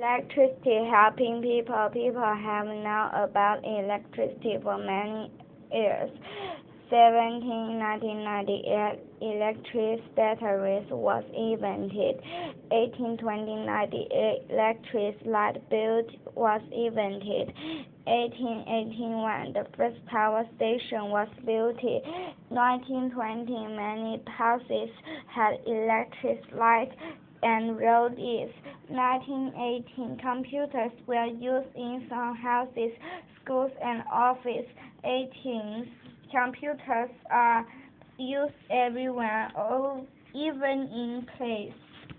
Electricity helping people. People have known about electricity for many years. 1998, electric batteries was invented. 1898, electric light bulb was invented. 1881, the first power station was built. 1920, many houses had electric light and roads. 1918, computers were used in some houses, schools, and offices. 18, computers are used everywhere, even in place.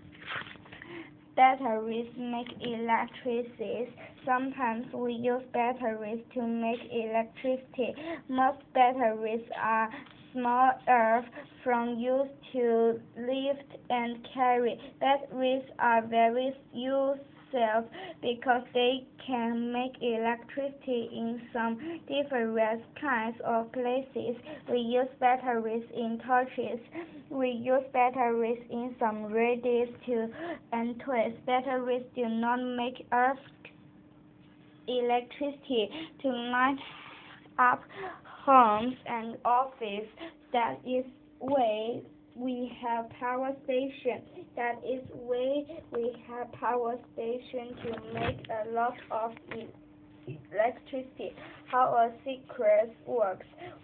Batteries make electricity. Sometimes we use batteries to make electricity. Most batteries are small enough from use to lift and carry. Batteries are very useful because they can make electricity in some different kinds of places. We use batteries in torches. We use batteries in some radios and twists. Batteries do not make enough electricity to light up homes and offices. That is why we have power station. That is why we have power station to make a lot of electricity. How a circuit works.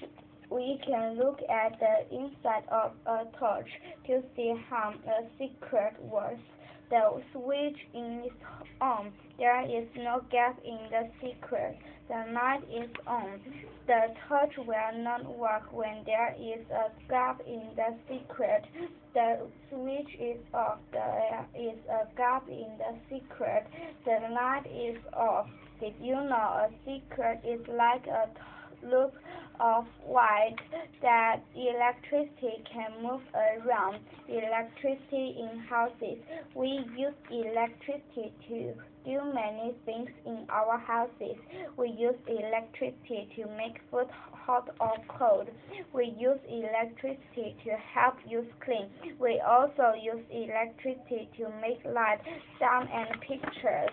We can look at the inside of a torch to see how a circuit works. The switch is on. There is no gap in the circuit. The light is on. The torch will not work when there is a gap in the circuit. The switch is off. There is a gap in the circuit. The light is off. Did you know a circuit is like a loop of wire that electricity can move around? Electricity in houses. We use electricity to do many things in our houses. We use electricity to make food hot or cold. We use electricity to help you clean. We also use electricity to make light, sound, and pictures.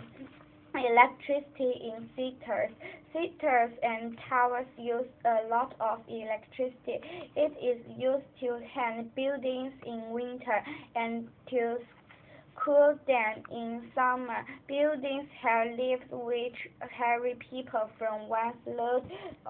Electricity in cities. Cities and towers use a lot of electricity. It is used to hang buildings in winter and to cool them in summer. Buildings have lifts which carry people from one floor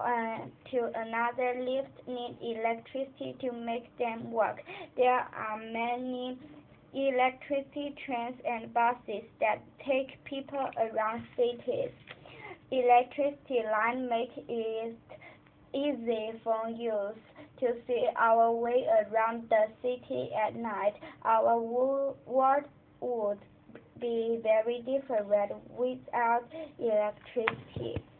to another. Lifts need electricity to make them work. There are many electricity trains and buses that take people around cities. Electricity line make it easy for us to see our way around the city at night. Our world would be very different without electricity.